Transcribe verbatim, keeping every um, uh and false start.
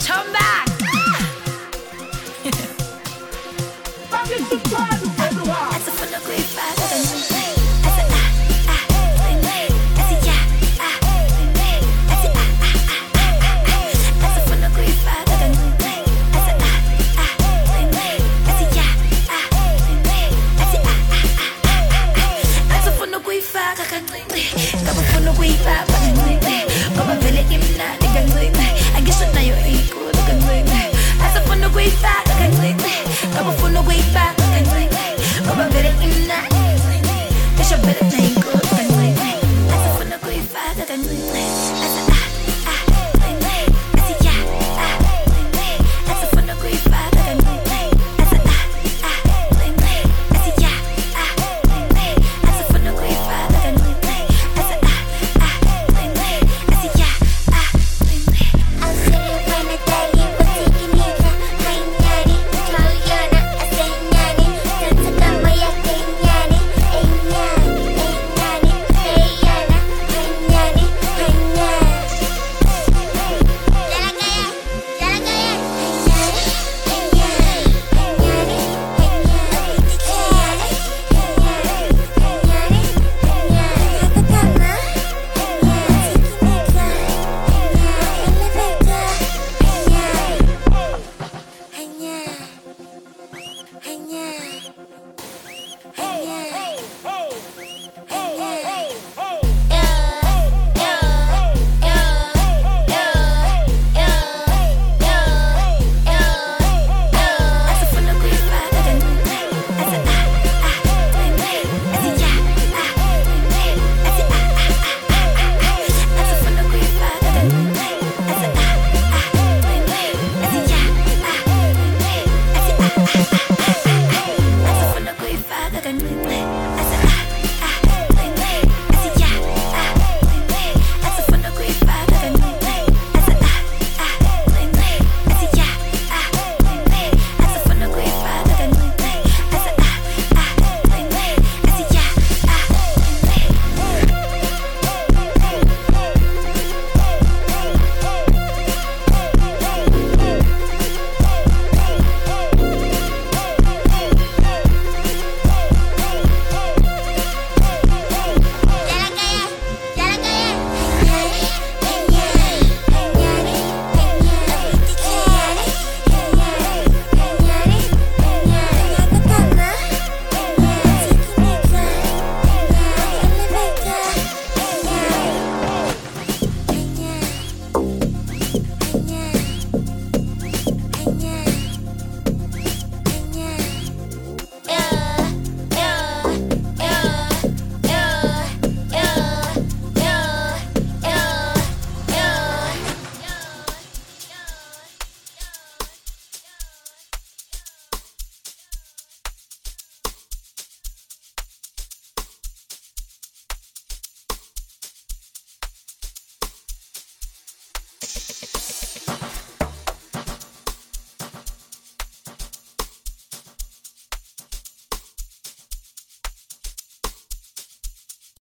Come back. Essa foi na guifada. Essa ah ah, essa ya ah, essa ah ah ah, essa foi na guifada. Essa ah ah, essa ya ah, essa ah ah, essa foi na guifada. Kaba foi na guifada. Kaba vele imna digang. I guess na yo iko digang. Essa foi na guifada. Kaba foi na guifada. Kaba vele imna. It's your better name.